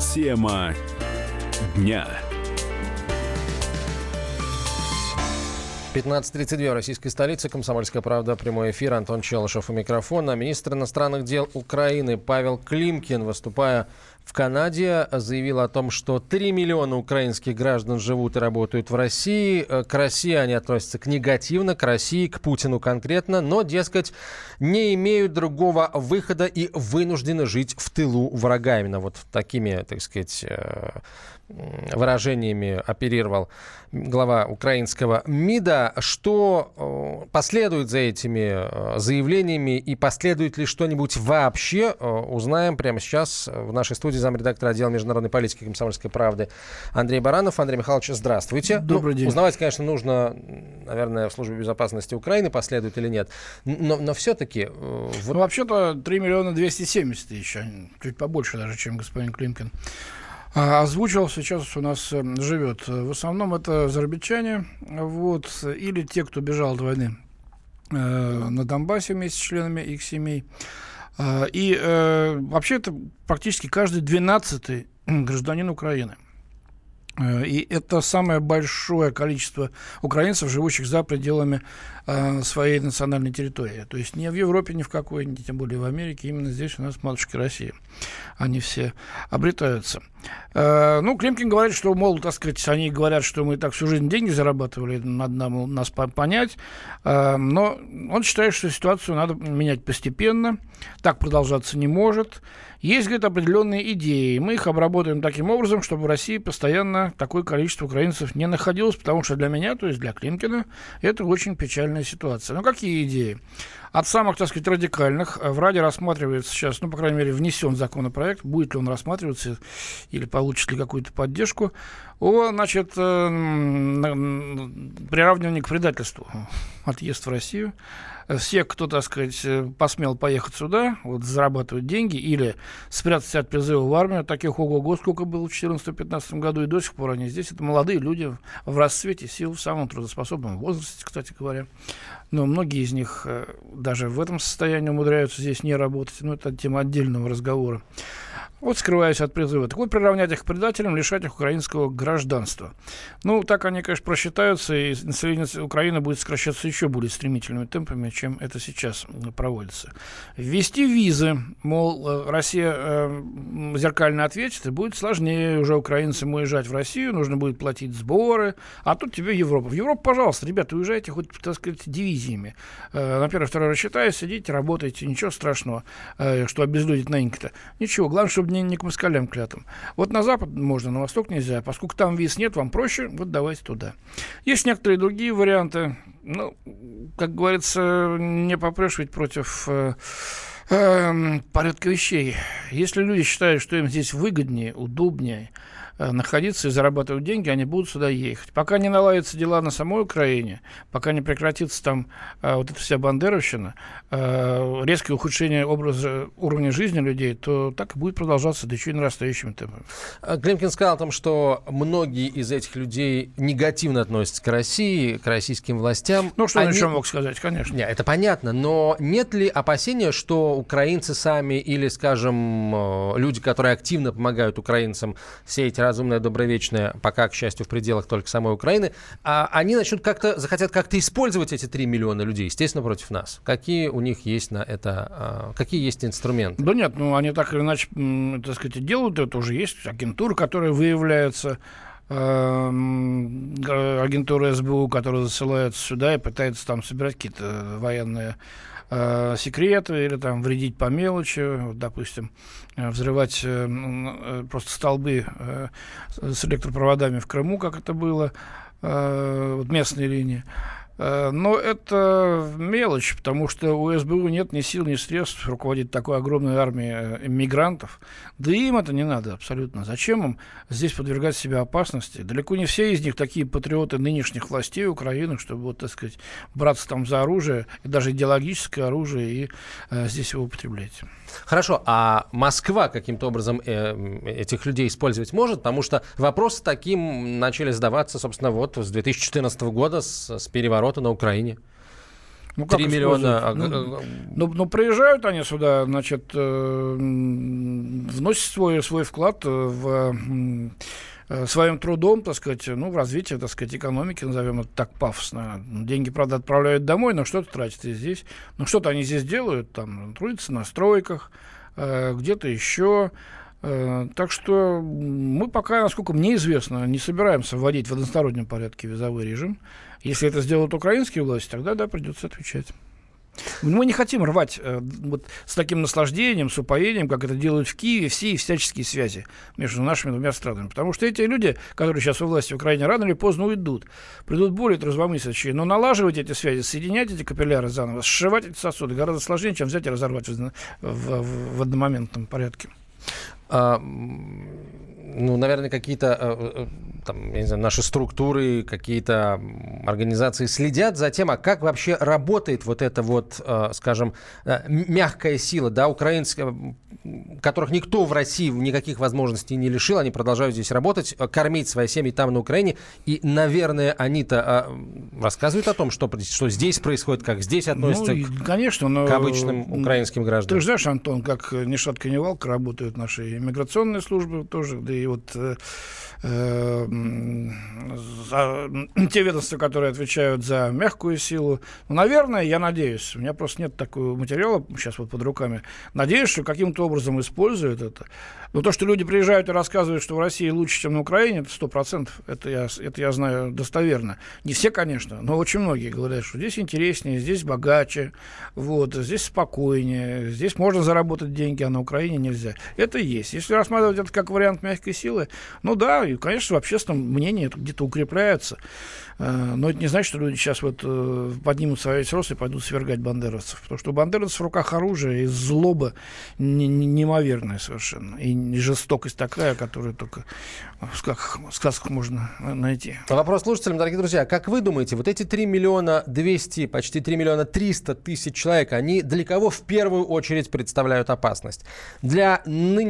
Тема дня. 15:32 в российской столице. «Комсомольская правда». Прямой эфир. Антон Челышев у микрофона. Министр иностранных дел Украины Павел Климкин, выступая в Канаде, заявил о том, что 3 миллиона украинских граждан живут и работают в России. К России они относятся негативно, к России, к Путину конкретно, но, дескать, не имеют другого выхода и вынуждены жить в тылу врага. Именно вот такими, так сказать, выражениями оперировал глава украинского МИДа. Что последует за этими заявлениями и последует ли что-нибудь вообще, узнаем прямо сейчас в нашей студии замредактора отдела международной политики «Комсомольской правды» Андрей Баранов. Андрей Михайлович, здравствуйте. Добрый день. Узнавать, конечно, нужно, наверное, в Службе безопасности Украины, последует или нет. Но все-таки... Вот... вообще-то 3 миллиона 270 тысяч, чуть побольше даже, чем господин Климкин озвучил, сейчас у нас живет. В основном это зарабичане, вот, или те, кто бежал от войны на Донбассе вместе с членами их семей. И вообще это практически каждый 12-й гражданин Украины. И это самое большое количество украинцев, живущих за пределами своей национальной территории. То есть не в Европе ни в какой, ни тем более в Америке. Именно здесь у нас матушка Россия. Они все обретаются. Климкин говорит, что, мол, так сказать, они говорят, что мы так всю жизнь деньги зарабатывали, надо нас понять. Но он считает, что ситуацию надо менять постепенно. Так продолжаться не может. Есть, говорит, определенные идеи. Мы их обработаем таким образом, чтобы в России постоянно такое количество украинцев не находилось, потому что для меня, то есть для Климкина, это очень печальная ситуация. Но какие идеи? От самых, так сказать, радикальных в Раде рассматривается сейчас, по крайней мере, внесен законопроект, будет ли он рассматриваться или получит ли какую-то поддержку, приравнивание к предательству, отъезд в Россию. Все, кто, так сказать, посмел поехать сюда, зарабатывать деньги или спрятаться от призыва в армию, таких ого-го сколько было в 2014-2015 году, и до сих пор они здесь. Это молодые люди в расцвете сил, в самом трудоспособном возрасте, кстати говоря. Но многие из них даже в этом состоянии умудряются здесь не работать. Но это тема отдельного разговора. Скрываясь от призыва. Так приравнять их к предателям, лишать их украинского гражданства. Так они, конечно, просчитаются, и население Украины будет сокращаться еще более стремительными темпами, чем это сейчас проводится. Ввести визы, мол, Россия зеркально ответит, и будет сложнее уже украинцам уезжать в Россию, нужно будет платить сборы, а тут тебе Европа. В Европу, пожалуйста, ребята, уезжайте хоть, так сказать, дивизиями. На первый, второй рассчитаюсь, сидите, работайте, ничего страшного, что обезлюдить новенько-то. Ничего, главное, чтобы не к москалям клятым. На запад можно, на восток нельзя. Поскольку там виз нет, вам проще, давайте туда. Есть некоторые другие варианты. Как говорится, не попрешь ведь против порядка вещей. Если люди считают, что им здесь выгоднее, удобнее находиться и зарабатывать деньги, они будут сюда ехать. Пока не наладятся дела на самой Украине, пока не прекратится там эта вся бандеровщина, резкое ухудшение уровня жизни людей, то так и будет продолжаться, да еще и нарастающими темпами. Климкин сказал о том, что многие из этих людей негативно относятся к России, к российским властям. Что он еще мог сказать, конечно. Нет, это понятно, но нет ли опасения, что украинцы сами или, скажем, люди, которые активно помогают украинцам сеять разумное, добровечное, пока, к счастью, в пределах только самой Украины, они захотят как-то использовать эти 3 миллиона людей, естественно, против нас. Какие у них есть на это, какие есть инструменты? Да нет, они так или иначе, так сказать, делают, это уже есть агентуры, которые выявляются, агентуры СБУ, которые засылаются сюда и пытаются там собирать какие-то военные секреты или там вредить по мелочи, допустим, взрывать просто столбы с электропроводами в Крыму, как это было, местные линии. Но это мелочь, потому что у СБУ нет ни сил, ни средств руководить такой огромной армией мигрантов. Да и им это не надо абсолютно. Зачем им здесь подвергать себя опасности? Далеко не все из них такие патриоты нынешних властей Украины, чтобы, так сказать, браться там за оружие, и даже идеологическое оружие, и здесь его употреблять. Хорошо, а Москва каким-то образом этих людей использовать может? Потому что вопросы таким начали задаваться, собственно, с 2014 года, с переворота на Украине. Ну, как 3 используют? миллиона... Ну, приезжают они сюда, значит, вносят свой вклад своим трудом, так сказать, в развитие, так сказать, экономики, назовем это так пафосно. Деньги, правда, отправляют домой, но что-то тратят и здесь. Ну, что-то они здесь делают, там, трудятся на стройках, где-то еще. Так что мы пока, насколько мне известно, не собираемся вводить в одностороннем порядке визовой режим. Если это сделают украинские власти, тогда, да, придется отвечать. Мы не хотим рвать вот с таким наслаждением, с упоением, как это делают в Киеве, все и всяческие связи между нашими двумя странами. Потому что эти люди, которые сейчас у власти в Украине, рано или поздно уйдут. Придут более трезвомыслящие. Но налаживать эти связи, соединять эти капилляры заново, сшивать эти сосуды гораздо сложнее, чем взять и разорвать в одномоментном порядке. Наверное, какие-то там, я не знаю, наши структуры, какие-то организации следят за тем, а как вообще работает вот эта вот, скажем, мягкая сила, да, украинская, которых никто в России никаких возможностей не лишил, они продолжают здесь работать, кормить свои семьи там, на Украине, и, наверное, они-то рассказывают о том, что здесь происходит, как здесь относятся конечно, к обычным украинским гражданам. Ты же знаешь, Антон, как ни шатка, ни валка работают наши иммиграционные службы тоже, да и вот те ведомства, которые отвечают за мягкую силу. Наверное, я надеюсь, у меня просто нет такого материала сейчас вот под руками, надеюсь, что каким-то образом используют это. Но то, что люди приезжают и рассказывают, что в России лучше, чем на Украине, это 100%. Это я знаю достоверно. Не все, конечно, но очень многие говорят, что здесь интереснее, здесь богаче, вот, здесь спокойнее, здесь можно заработать деньги, а на Украине нельзя. Это есть. Если рассматривать это как вариант мягкой силы, ну да, и, конечно, в общественном мнении это где-то укрепляется. Но это не значит, что люди сейчас вот поднимут свои рост и пойдут свергать бандеровцев. Потому что у бандеровцев в руках оружие и злоба неимоверная совершенно. И жестокость такая, которую только в сказках можно найти. Вопрос слушателям, дорогие друзья. Как вы думаете, вот эти 3 миллиона 200, почти 3 миллиона 300 тысяч человек, они для кого в первую очередь представляют опасность? Для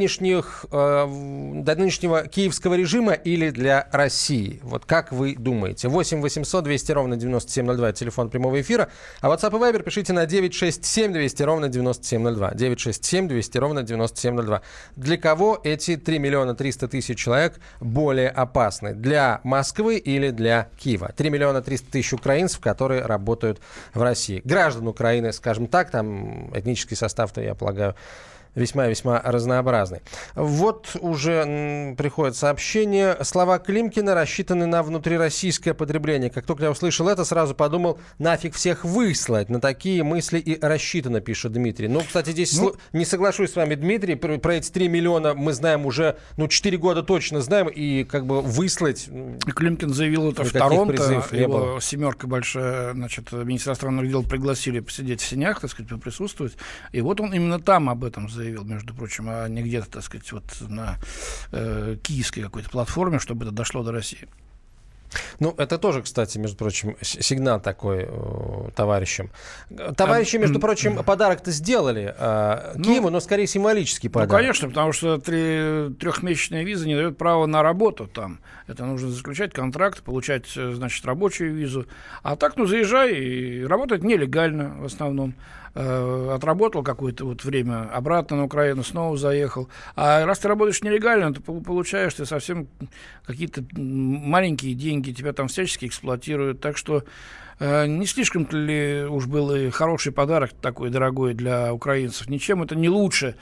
нынешнего киевского режима или для России? Вот как вы думаете? 8 800 200 ровно 9702, телефон прямого эфира. А WhatsApp и Viber пишите на 967 200 ровно 9702. 967 200 ровно 9702. Для кого эти 3 миллиона 300 тысяч человек более опасны? Для Москвы или для Киева? 3 миллиона 300 тысяч украинцев, которые работают в России. Граждан Украины, скажем так, там этнический состав-то, я полагаю, весьма-весьма разнообразный. Вот уже приходит сообщение. Слова Климкина рассчитаны на внутрироссийское потребление. Как только я услышал это, сразу подумал, нафиг всех выслать. На такие мысли и рассчитано, пишет Дмитрий. Ну, кстати, здесь не соглашусь с вами, Дмитрий. Про эти 3 миллиона мы знаем уже, 4 года точно знаем. И как бы выслать... Климкин заявил это в Торонто. Его семерка большая, значит, министра иностранных дел пригласили посидеть в сенях, так сказать, поприсутствовать. И вот он именно там об этом заявил, между прочим, а не где-то, так сказать, вот на киевской какой-то платформе, чтобы это дошло до России. Ну, это тоже, кстати, между прочим, сигнал такой товарищам. Товарищи, между прочим, подарок-то сделали Киеву, но скорее символический подарок. Ну, конечно, потому что трехмесячная виза не дает права на работу там. Это нужно заключать контракт, получать, значит, рабочую визу. А так, заезжай, и работать нелегально в основном. Отработал какое-то вот время, обратно на Украину, снова заехал. А раз ты работаешь нелегально, то получаешь ты совсем какие-то маленькие деньги, тебя там всячески эксплуатируют. Так что не слишком ли уж был и хороший подарок такой дорогой для украинцев? Ничем это не лучше,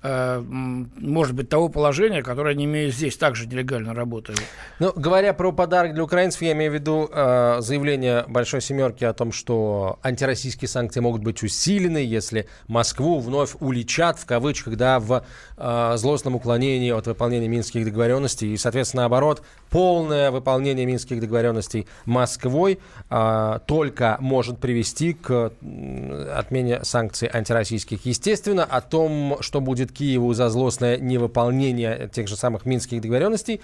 может быть, того положения, которое они имеют здесь, также нелегально работают. Ну, говоря про подарок для украинцев, я имею в виду заявление Большой Семерки о том, что антироссийские санкции могут быть усилены, если Москву вновь уличат, в кавычках, да, в злостном уклонении от выполнения минских договоренностей. И, соответственно, наоборот, полное выполнение минских договоренностей Москвой только может привести к отмене санкций антироссийских. Естественно, о том, что будет Киеву за злостное невыполнение тех же самых минских договоренностей,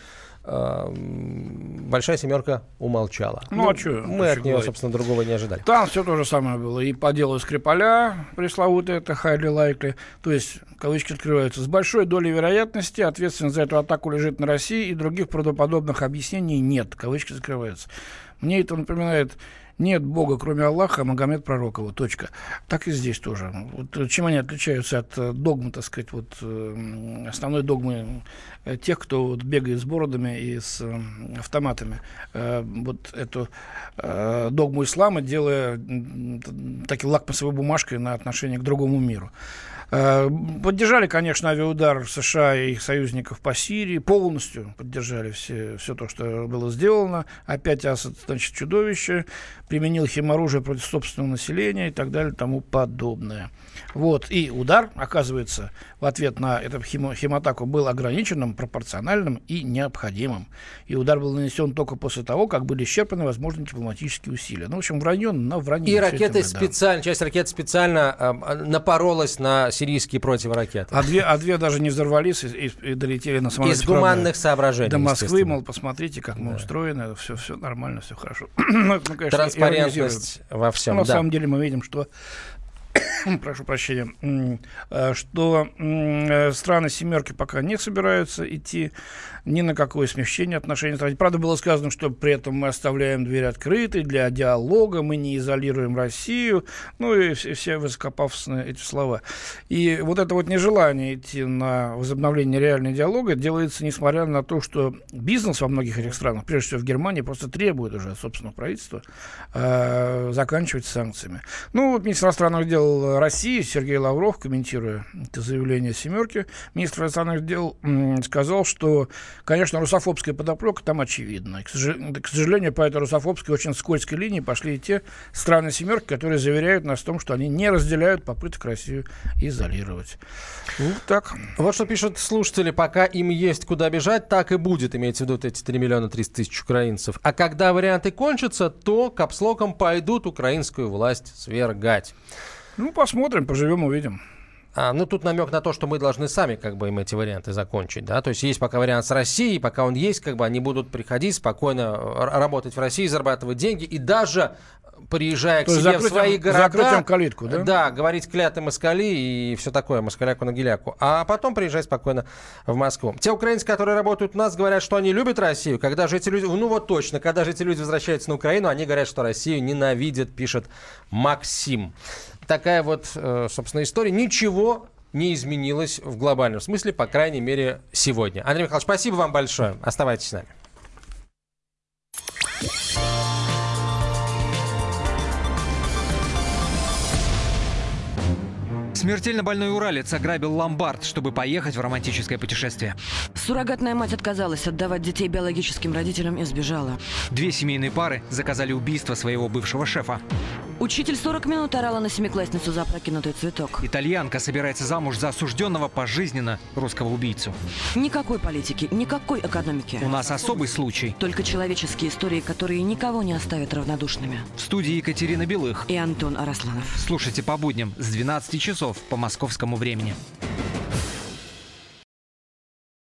Большая Семерка умолчала. А что? Мы от нее, собственно, другого не ожидали. Там все то же самое было. И по делу Скрипаля, пресловутое, это highly likely, то есть, кавычки открываются, с большой долей вероятности ответственность за эту атаку лежит на России, и других правдоподобных объяснений нет, кавычки закрываются. Мне это напоминает Нет Бога, кроме Аллаха, Магомед пророк его. Точка. Так и здесь тоже. Вот чем они отличаются от догмы, так сказать, вот, основной догмы тех, кто вот бегает с бородами и с автоматами. Вот эту догму ислама, делая такой лакмусовой бумажкой на отношение к другому миру. Поддержали, конечно, авиаудар США и их союзников по Сирии, полностью поддержали все то, что было сделано. Опять Асад, значит, чудовище, применил химоружие против собственного населения и так далее, тому подобное. Вот. И удар, оказывается, в ответ на эту химатаку был ограниченным, пропорциональным и необходимым. И удар был нанесен только после того, как были исчерпаны возможные дипломатические усилия. Ну, в общем, вранье на вранье. И ракеты специально, часть ракет специально напоролась на сирийские противоракеты. А две даже не взорвались и долетели на самолете. Из гуманных соображений, до Москвы, мол, посмотрите, как мы устроены, все нормально, все хорошо. Транспарентность во всем. На самом деле мы видим, что прошу прощения, что страны «семерки» пока не собираются идти ни на какое смягчение отношений. Правда, было сказано, что при этом мы оставляем дверь открытой для диалога, мы не изолируем Россию, ну и все высокопафосные эти слова. И вот это вот нежелание идти на возобновление реального диалога делается, несмотря на то, что бизнес во многих этих странах, прежде всего в Германии, просто требует уже от собственного правительства заканчивать санкциями. Ну, вот министр иностранных дел России Сергей Лавров, комментируя это заявление «семерки», министр иностранных дел сказал, что, конечно, русофобская подоплека там очевидна. И, к сожалению, по этой русофобской очень скользкой линии пошли и те страны «семерки», которые заверяют нас в том, что они не разделяют попыток Россию изолировать. Вот так. Вот что пишут слушатели. Пока им есть куда бежать, так и будет, имеется в виду эти 3 миллиона 300 тысяч украинцев. А когда варианты кончатся, то капслоком пойдут украинскую власть свергать. Ну, посмотрим, поживем, увидим. Ну, тут намек на то, что мы должны сами как бы им эти варианты закончить, да, то есть есть пока вариант с Россией, пока он есть, как бы они будут приходить спокойно работать в России, зарабатывать деньги и даже приезжая к себе в свои города, закрытием калитку, да? Да, говорить клятвы москали и все такое, москаляку на геляку, а потом приезжать спокойно в Москву. Те украинцы, которые работают у нас, говорят, что они любят Россию, когда же эти люди, ну вот точно, когда же эти люди возвращаются на Украину, они говорят, что Россию ненавидят, пишет Максим. Такая вот, собственно, история. Ничего не изменилось в глобальном смысле, по крайней мере, сегодня. Андрей Михайлович, спасибо вам большое. Оставайтесь с нами. Смертельно больной уралец ограбил ломбард, чтобы поехать в романтическое путешествие. Суррогатная мать отказалась отдавать детей биологическим родителям и сбежала. 2 семейные пары заказали убийство своего бывшего шефа. Учитель 40 минут орала на семиклассницу за опрокинутый цветок. Итальянка собирается замуж за осужденного пожизненно русского убийцу. Никакой политики, никакой экономики. У нас особый случай. Только человеческие истории, которые никого не оставят равнодушными. В студии Екатерина Белых и Антон Арасланов. Слушайте по будням с 12 часов по московскому времени.